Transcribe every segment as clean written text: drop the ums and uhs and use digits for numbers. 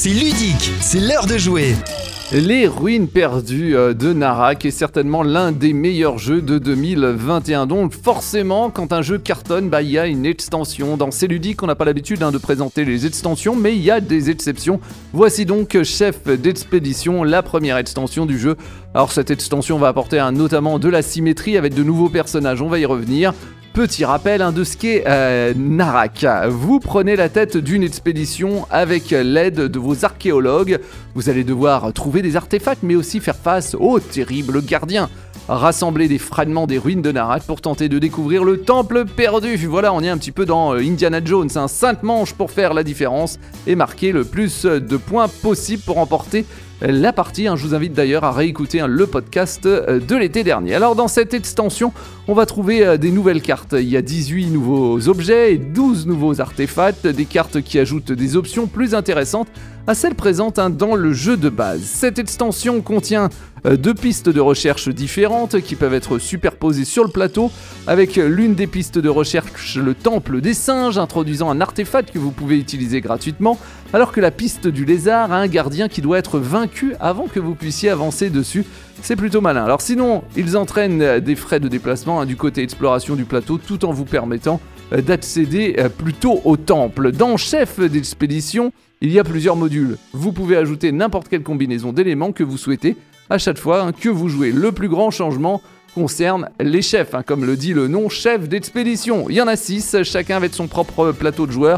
C'est ludique, c'est l'heure de jouer. Les Ruines perdues de Narak est certainement l'un des meilleurs jeux de 2021. Donc forcément, quand un jeu cartonne, il y a une extension. Dans C'est ludique, on n'a pas l'habitude de présenter les extensions, mais il y a des exceptions. Voici donc Chef d'Expédition, la première extension du jeu. Alors cette extension va apporter notamment de la symétrie avec de nouveaux personnages, on va y revenir. Petit rappel de ce qu'est Narak. Vous prenez la tête d'une expédition avec l'aide de vos archéologues. Vous allez devoir trouver des artefacts, mais aussi faire face aux terribles gardiens. Rassembler des fragments des ruines de Narak pour tenter de découvrir le temple perdu. Voilà, on est un petit peu dans Indiana Jones, un Sainte-Manche pour faire la différence et marquer le plus de points possible pour remporter la partie. Je vous invite d'ailleurs à réécouter le podcast de l'été dernier. Alors dans cette extension, on va trouver des nouvelles cartes. Il y a 18 nouveaux objets et 12 nouveaux artefacts, des cartes qui ajoutent des options plus intéressantes à celles présentes dans le jeu de base. Cette extension contient 2 pistes de recherche différentes qui peuvent être superposées sur le plateau, avec l'une des pistes de recherche, le temple des singes, introduisant un artefact que vous pouvez utiliser gratuitement, alors que la piste du lézard a un gardien qui doit être vaincu avant que vous puissiez avancer dessus. C'est plutôt malin. Alors sinon, ils entraînent des frais de déplacement du côté exploration du plateau, tout en vous permettant d'accéder plutôt au temple. Dans Chef d'Expédition, il y a plusieurs modules. Vous pouvez ajouter n'importe quelle combinaison d'éléments que vous souhaitez à chaque fois que vous jouez. Le plus grand changement concerne les chefs, comme le dit le nom, Chef d'Expédition. Il y en a 6, chacun avec son propre plateau de joueurs.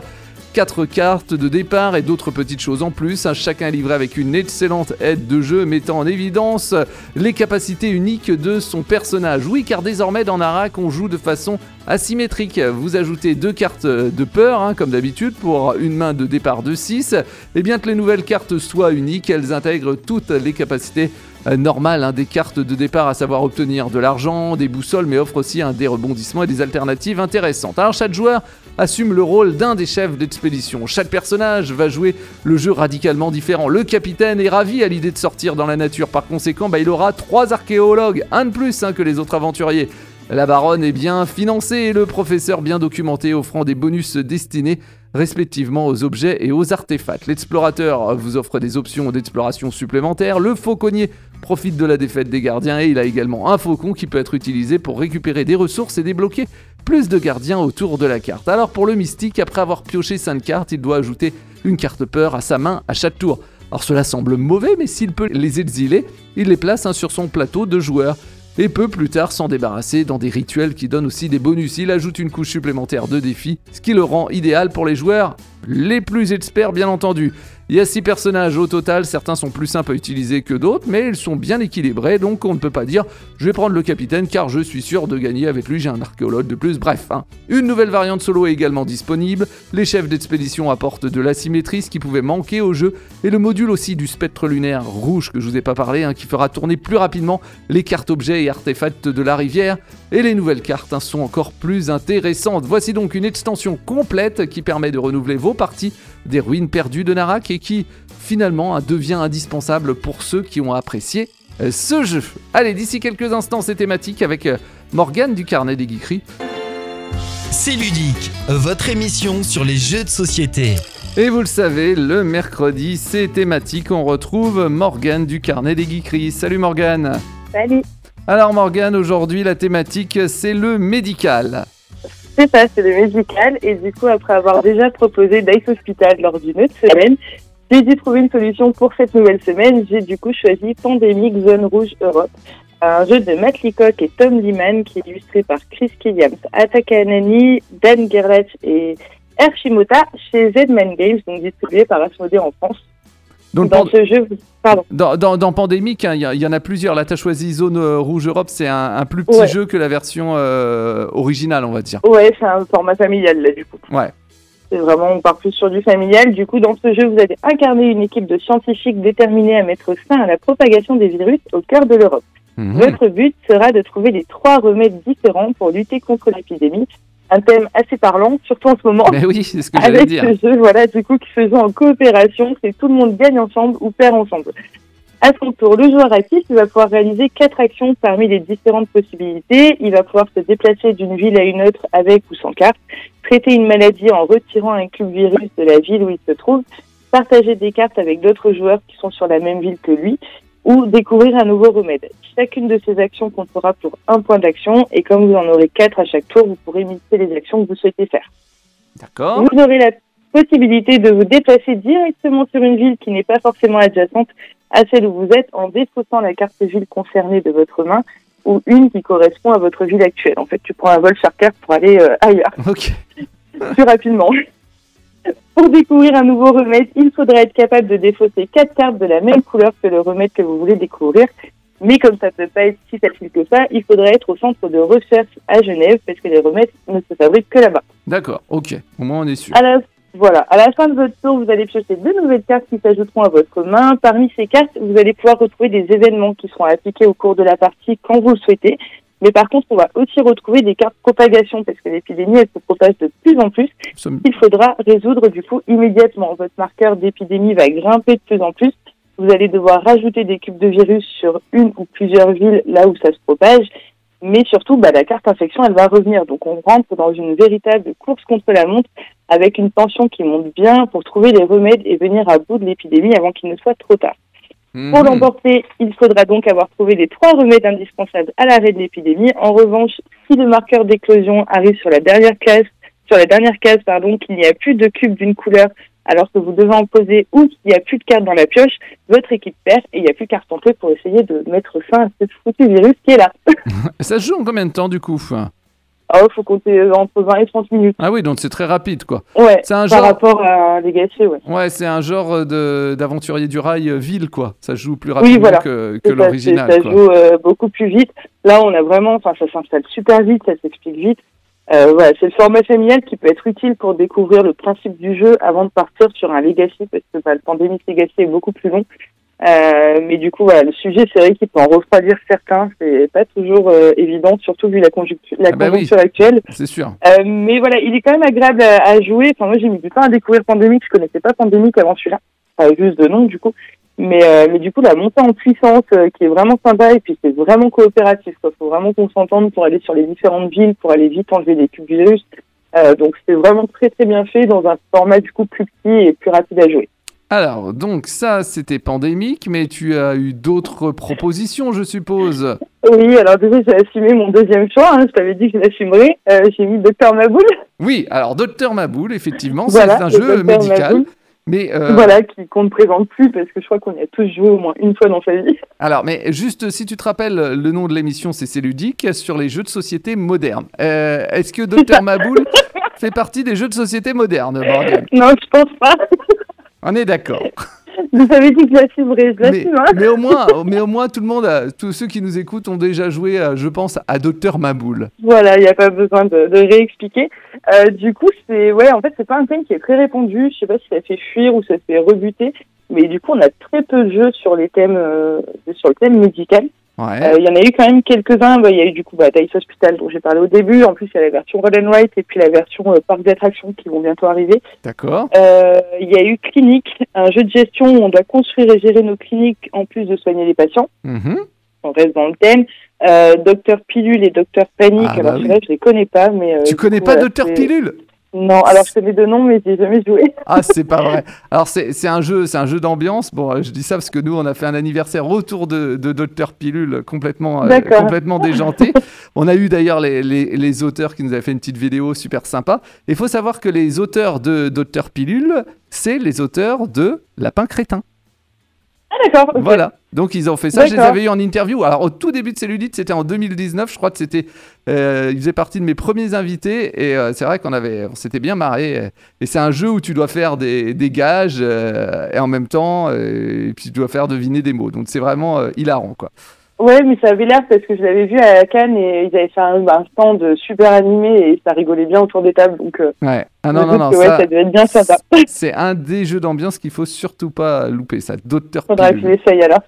4 cartes de départ et d'autres petites choses en plus. Chacun est livré avec une excellente aide de jeu mettant en évidence les capacités uniques de son personnage. Oui, car désormais dans Narak, on joue de façon asymétrique. Vous ajoutez 2 cartes de peur, comme d'habitude, pour une main de départ de 6. Et bien que les nouvelles cartes soient uniques, elles intègrent toutes les capacités normales des cartes de départ, à savoir obtenir de l'argent, des boussoles, mais offrent aussi des rebondissements et des alternatives intéressantes. Alors chaque joueur assume le rôle d'un des chefs d'expédition. Chaque personnage va jouer le jeu radicalement différent. Le capitaine est ravi à l'idée de sortir dans la nature. Par conséquent, il aura 3 archéologues, un de plus que les autres aventuriers. La baronne est bien financée et le professeur bien documenté, offrant des bonus destinés respectivement aux objets et aux artefacts. L'explorateur vous offre des options d'exploration supplémentaires. Le fauconnier profite de la défaite des gardiens et il a également un faucon qui peut être utilisé pour récupérer des ressources et débloquer plus de gardiens autour de la carte. Alors pour le mystique, après avoir pioché 5 cartes, il doit ajouter une carte peur à sa main à chaque tour. Alors cela semble mauvais, mais s'il peut les exiler, il les place sur son plateau de joueurs et peut plus tard s'en débarrasser dans des rituels qui donnent aussi des bonus. Il ajoute une couche supplémentaire de défi, ce qui le rend idéal pour les joueurs les plus experts bien entendu. Il y a 6 personnages au total, certains sont plus simples à utiliser que d'autres, mais ils sont bien équilibrés, donc on ne peut pas dire « je vais prendre le capitaine car je suis sûr de gagner avec lui, j'ai un archéologue de plus ». Bref, Une nouvelle variante solo est également disponible, les chefs d'expédition apportent de l'asymétrie, ce qui pouvait manquer au jeu, et le module aussi du spectre lunaire rouge que je vous ai pas parlé, qui fera tourner plus rapidement les cartes objets et artefacts de la rivière, et les nouvelles cartes sont encore plus intéressantes. Voici donc une extension complète qui permet de renouveler vos parties des ruines perdues de Narak et qui finalement devient indispensable pour ceux qui ont apprécié ce jeu. Allez, d'ici quelques instants, c'est thématique avec Morgane du Carnet des Geekeries. C'est ludique, votre émission sur les jeux de société. Et vous le savez, le mercredi, c'est thématique, on retrouve Morgane du Carnet des Geekeries. Salut Morgane. Salut. Alors Morgane, aujourd'hui la thématique c'est le médical. C'est ça, c'est le médical. Et du coup, après avoir déjà proposé Dice Hospital lors d'une autre semaine, j'ai dû trouver une solution pour cette nouvelle semaine. J'ai du coup choisi Pandemic Zone Rouge Europe, un jeu de Matt Leacock et Tom Liman qui est illustré par Chris Killiams, Ataka Anani, Dan Gerlach et Ershimota chez Zedman Games, donc distribué par Asmodée en France. Donc, dans ce jeu, pardon. Dans Pandémique, il y en a plusieurs. Là, tu as choisi Zone Rouge Europe, c'est un plus petit jeu que la version originale, on va dire. Ouais, c'est un format familial, là, du coup. Ouais. C'est vraiment, on part plus sur du familial. Du coup, dans ce jeu, vous allez incarner une équipe de scientifiques déterminés à mettre fin à la propagation des virus au cœur de l'Europe. Votre but sera de trouver les 3 remèdes différents pour lutter contre l'épidémie. Un thème assez parlant, surtout en ce moment. Mais oui, c'est ce que j'allais dire. Avec ce jeu, du coup, qui se joue en coopération, c'est tout le monde gagne ensemble ou perd ensemble. À son tour, le joueur actif, il va pouvoir réaliser 4 actions parmi les différentes possibilités. Il va pouvoir se déplacer d'une ville à une autre avec ou sans carte, traiter une maladie en retirant un cube virus de la ville où il se trouve, partager des cartes avec d'autres joueurs qui sont sur la même ville que lui, ou découvrir un nouveau remède. Chacune de ces actions comptera pour 1 point d'action, et comme vous en aurez 4 à chaque tour, vous pourrez mixer les actions que vous souhaitez faire. D'accord. Vous aurez la possibilité de vous déplacer directement sur une ville qui n'est pas forcément adjacente à celle où vous êtes, en défaussant la carte ville concernée de votre main, ou une qui correspond à votre ville actuelle. En fait, tu prends un vol charter pour aller ailleurs, Ok. plus rapidement. Pour découvrir un nouveau remède, il faudra être capable de défausser 4 cartes de la même couleur que le remède que vous voulez découvrir. Mais comme ça peut pas être si facile que ça, il faudra être au centre de recherche à Genève, parce que les remèdes ne se fabriquent que là-bas. D'accord, ok. Au moins on est sûr. À la fin de votre tour, vous allez piocher 2 nouvelles cartes qui s'ajouteront à votre main. Parmi ces cartes, vous allez pouvoir retrouver des événements qui seront appliqués au cours de la partie quand vous le souhaitez. Mais par contre, on va aussi retrouver des cartes propagation, parce que l'épidémie, elle se propage de plus en plus. Il faudra résoudre du coup immédiatement. Votre marqueur d'épidémie va grimper de plus en plus. Vous allez devoir rajouter des cubes de virus sur une ou plusieurs villes là où ça se propage. Mais surtout, la carte infection, elle va revenir. Donc on rentre dans une véritable course contre la montre, avec une tension qui monte bien pour trouver les remèdes et venir à bout de l'épidémie avant qu'il ne soit trop tard. Pour l'emporter, il faudra donc avoir trouvé les 3 remèdes indispensables à l'arrêt de l'épidémie. En revanche, si le marqueur d'éclosion arrive sur la dernière case, qu'il n'y a plus de cubes d'une couleur alors que vous devez en poser, ou qu'il n'y a plus de cartes dans la pioche, votre équipe perd et il n'y a plus qu'à retenter pour essayer de mettre fin à ce foutu virus qui est là. Ça se joue en combien de temps du coup? Faut compter entre 20 et 30 minutes. Ah oui, donc c'est très rapide quoi. Ouais, c'est un par rapport à Legacy, ouais. Ouais, c'est un genre d'aventurier du rail ville quoi. Ça se joue plus rapidement que l'original. Ça joue beaucoup plus vite. Là, on a vraiment, ça s'installe super vite, ça s'explique vite. C'est le format familial qui peut être utile pour découvrir le principe du jeu avant de partir sur un Legacy, parce que le Pandemic Legacy est beaucoup plus long. Mais du coup, le sujet, c'est vrai qu'il peut en refroidir certains. C'est pas toujours évident, surtout vu la conjoncture actuelle. C'est sûr. Mais voilà, il est quand même agréable à jouer. Enfin, moi, j'ai mis du temps à découvrir Pandemic. Je connaissais pas Pandemic avant celui-là. Juste de nom, du coup. Mais du coup, la montée en puissance qui est vraiment sympa, et puis c'est vraiment coopératif. Faut vraiment qu'on s'entende pour aller sur les différentes villes, pour aller vite enlever des cubes virus. Donc, c'est vraiment très très bien fait dans un format du coup plus petit et plus rapide à jouer. Alors, donc ça, c'était Pandémique, mais tu as eu d'autres propositions, je suppose. Oui, alors déjà, j'ai assumé mon deuxième choix. Je t'avais dit que je l'assumerais. J'ai mis Dr Maboul. Oui, alors Dr Maboul, effectivement, voilà, c'est un jeu médical. Maboul. Mais qu'on ne présente plus, parce que je crois qu'on y a tous joué au moins une fois dans sa vie. Alors, mais juste, si tu te rappelles, le nom de l'émission, c'est Ludique, sur les jeux de société modernes. Est-ce que Dr Maboul fait partie des jeux de société modernes, Morgane? Non, je pense pas. On est d'accord. Vous avez dit que je l'assumerais, je l'assume. Mais au moins, tout le monde, tous ceux qui nous écoutent ont déjà joué, je pense, à Dr Maboul. Voilà, il n'y a pas besoin de réexpliquer. Du coup, en fait, c'est pas un thème qui est très répandu. Je sais pas si ça fait fuir ou ça fait rebuter. Mais du coup, on a très peu de jeux sur le thème médical. Ouais. Il y en a eu quand même quelques-uns. Il y a eu du coup Dice Hospital dont j'ai parlé au début. En plus, il y a la version Roll and Write et puis la version Parc d'attractions qui vont bientôt arriver. D'accord. Il y a eu Clinique, un jeu de gestion où on doit construire et gérer nos cliniques en plus de soigner les patients. On reste dans le thème. Docteur Pilule et Docteur Panique. Alors celui-là, je les connais pas, mais tu connais pas Docteur Pilule? Non, alors je connais de nom, mais j'ai jamais joué. Ah, c'est pas vrai. Alors c'est un jeu d'ambiance. Bon, je dis ça parce que nous, on a fait un anniversaire autour de Dr Pilule complètement déjanté. On a eu d'ailleurs les auteurs qui nous avaient fait une petite vidéo super sympa. Il faut savoir que les auteurs de Dr Pilule, c'est les auteurs de Lapin Crétin. Ah d'accord. Okay. Voilà, donc ils ont fait ça, je les avais eu en interview. Alors au tout début de Cellulite, c'était en 2019, je crois que c'était, ils faisaient partie de mes premiers invités et c'est vrai on s'était bien marré. Et c'est un jeu où tu dois faire des gages et en même temps, et puis tu dois faire deviner des mots. Donc c'est vraiment hilarant quoi. Ouais, mais ça avait l'air parce que je l'avais vu à Cannes et ils avaient fait un stand super animé et ça rigolait bien autour des tables. Donc, ouais, non, ça devait être bien sympa. C'est un des jeux d'ambiance qu'il faut surtout pas louper, ça. Dr. Faudra que je l'essaye alors,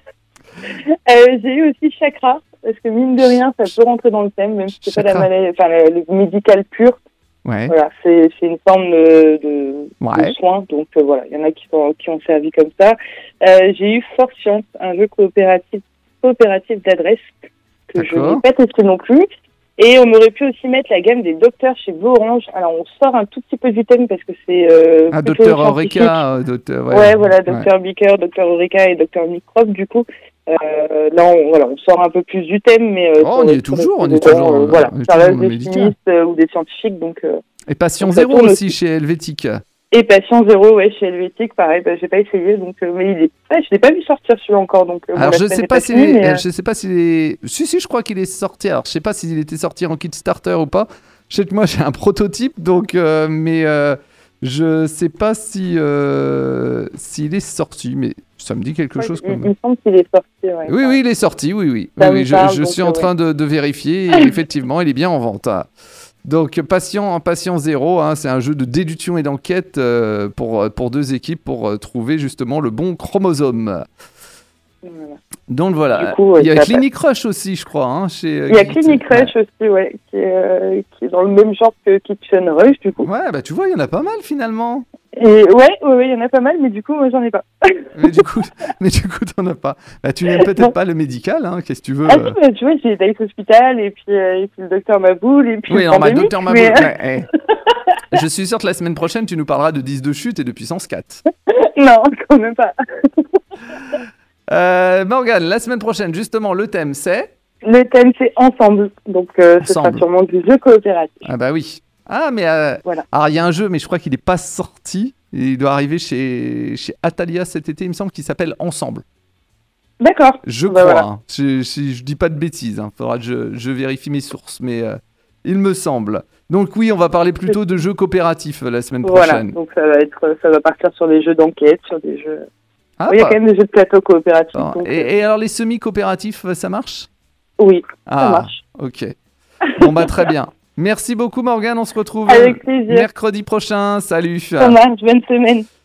celui-là. J'ai eu aussi Chakra parce que mine de rien, ça peut rentrer dans le thème, même si c'est pas le médical pur. Ouais. Voilà, c'est une forme de soin, donc voilà, il y en a qui ont servi comme ça. J'ai eu Force Science, un jeu coopératif d'adresse que je n'ai pas testé non plus. Et on aurait pu aussi mettre la gamme des docteurs chez Borange. Alors, on sort un tout petit peu du thème parce que c'est plutôt Docteur scientifique. Eureka, Ouais, voilà, Docteur Beaker, Docteur Eureka et Docteur Microbe, du coup. Là, on sort un peu plus du thème, mais... on y est toujours, voilà, ça reste des médical. chimistes ou des scientifiques, donc... Et Patient donc ça Zéro tourne aussi chez Helvétique. Et Patient Zéro, ouais, chez Helvétique, pareil, j'ai pas essayé, donc... mais je l'ai pas vu sortir celui-là encore, donc... Alors, la je semaine sais est pas pas si finie, mais, je sais pas s'il est... Si, je crois qu'il est sorti. Alors, je sais pas s'il était sorti en Kickstarter ou pas. Je sais que moi, j'ai un prototype, donc... je sais pas si s'il est sorti, mais ça me dit quelque chose quand il même. me semble qu'il est sorti, ouais. Oui, il est sorti, oui. Ça Oui, me je parle, je donc, suis en train de vérifier, et effectivement, il est bien en vente. Ah. Donc, Patient Zéro, hein, c'est un jeu de déduction et d'enquête pour deux équipes pour trouver justement le bon chromosome. Voilà. Donc voilà, Du coup, il y a ça Clinic Rush aussi, je crois. Hein, chez, Il y a Git. Clinic Rush aussi, ouais, qui est dans le même genre que Kitchen Rush, du coup. Ouais, bah tu vois, il y en a pas mal finalement. Et ouais, il y en a pas mal, mais du coup, moi, j'en ai pas. Mais du coup, t'en as pas. Bah, tu n'aimes peut-être pas le médical, hein, qu'est-ce que tu veux. Ah si, bah, tu vois, j'ai Dice Hospital, et puis le docteur Maboul, et puis Oui, le non, Pandémique, Docteur Maboul. mais- Ouais, je suis sûr que la semaine prochaine, tu nous parleras de 10 de chute et de puissance 4. Non, quand même pas. Morgane, la semaine prochaine, justement, le thème c'est... Le thème, c'est ensemble, donc ce sera Ensemble. sûrement du jeu coopératif. Ah bah oui. Ah, mais... Voilà. Alors, il y a un jeu, mais je crois qu'il n'est pas sorti. Il doit arriver chez Atalia cet été, il me semble, qui s'appelle Ensemble. D'accord. Je Bah, crois. voilà. Hein. Je dis pas de bêtises. Hein. Faudra que je vérifie mes sources, mais il me semble. Donc oui, on va parler plutôt de jeux coopératifs la semaine Voilà, prochaine. donc ça va partir sur des jeux d'enquête, sur des jeux... Ah, il y a bah, quand même des jeux de plateau coopératifs. bon. Donc, Et alors les semi-coopératifs, ça marche? oui, Ah, ça marche. ok. Bon bah très bien. Merci beaucoup Morgane, on se retrouve Avec plaisir. mercredi prochain. Salut. Ça marche, bonne semaine.